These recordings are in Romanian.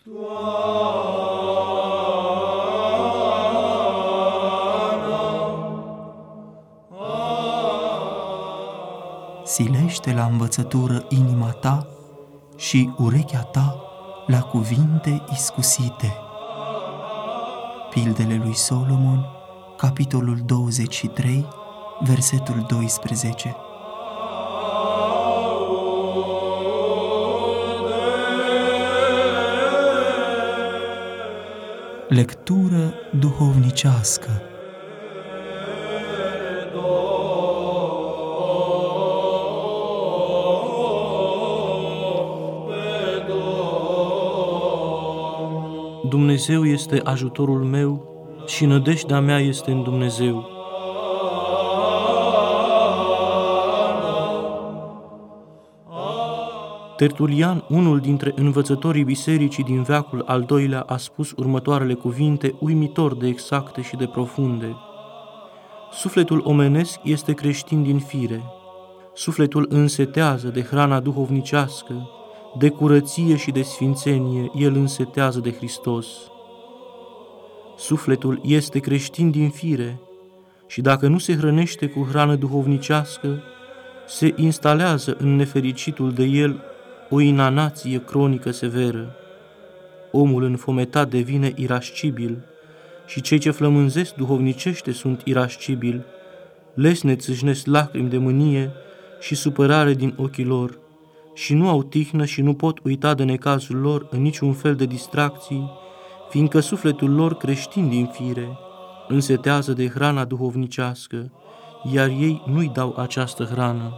Silește la învățătură inima ta și urechea ta la cuvinte iscusite. Pildele lui Solomon, capitolul 23, versetul 12. Lectură duhovnicească. Dumnezeu este ajutorul meu și nădejdea mea este în Dumnezeu. Tertulian, unul dintre învățătorii bisericii din veacul al II-lea, a spus următoarele cuvinte uimitor de exacte și de profunde. Sufletul omenesc este creștin din fire. Sufletul însetează de hrana duhovnicească, de curăție și de sfințenie, el însetează de Hristos. Sufletul este creștin din fire și dacă nu se hrănește cu hrană duhovnicească, se instalează în nefericitul de el o inanație cronică severă. Omul înfometat devine irascibil și cei ce flămânzesc duhovnicește sunt irascibili, lesne țâșnesc lacrimi de mânie și supărare din ochii lor, și nu au tihnă și nu pot uita de necazul lor în niciun fel de distracții, fiindcă sufletul lor creștin din fire însetează de hrana duhovnicească, iar ei nu-i dau această hrană.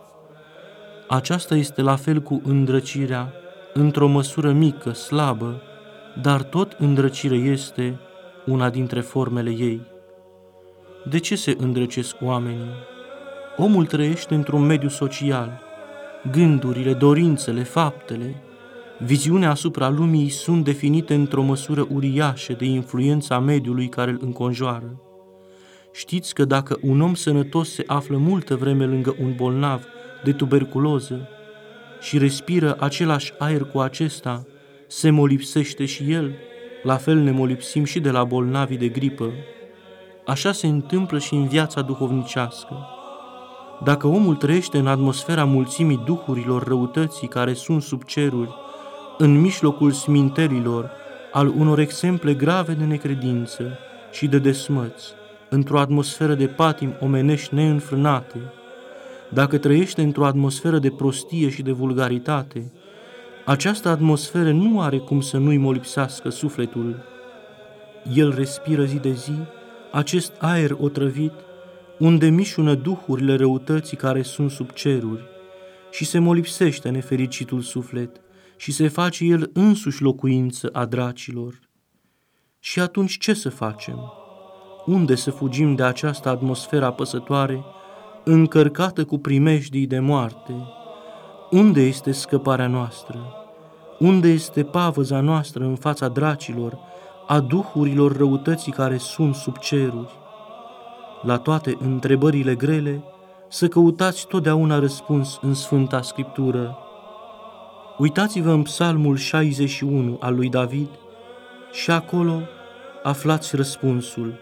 Aceasta este la fel cu îndrăcirea, într-o măsură mică, slabă, dar tot îndrăcire este una dintre formele ei. De ce se îndrăcesc oamenii? Omul trăiește într-un mediu social. Gândurile, dorințele, faptele, viziunea asupra lumii sunt definite într-o măsură uriașă de influența mediului care îl înconjoară. Știți că dacă un om sănătos se află multă vreme lângă un bolnav de tuberculoză și respiră același aer cu acesta, se molipsește și el, la fel ne molipsim și de la bolnavii de gripă. Așa se întâmplă și în viața duhovnicească. Dacă omul trăiește în atmosfera mulțimii duhurilor răutății care sunt sub ceruri, în mijlocul smintelilor, al unor exemple grave de necredință și de desmăți, într-o atmosferă de patimi omenești neînfrânate, dacă trăiește într-o atmosferă de prostie și de vulgaritate, această atmosferă nu are cum să nu-i molipsească sufletul. El respiră zi de zi acest aer otrăvit, unde mișună duhurile răutății care sunt sub ceruri, și se molipsește nefericitul suflet și se face el însuși locuință a dracilor. Și atunci ce să facem? Unde să fugim de această atmosferă apăsătoare, încărcată cu primejdii de moarte? Unde este scăparea noastră? Unde este pavăza noastră în fața dracilor, a duhurilor răutății care sunt sub ceruri? La toate întrebările grele, să căutați totdeauna răspuns în Sfânta Scriptură. Uitați-vă în Psalmul 61 al lui David și acolo aflați răspunsul.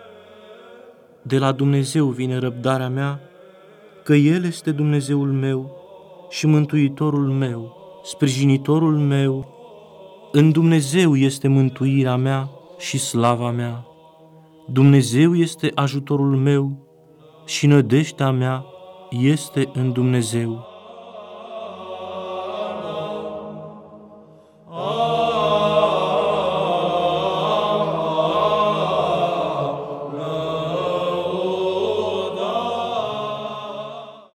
De la Dumnezeu vine răbdarea mea, că El este Dumnezeul meu și Mântuitorul meu, sprijinitorul meu. În Dumnezeu este mântuirea mea și slava mea. Dumnezeu este ajutorul meu și nădejdea mea este în Dumnezeu.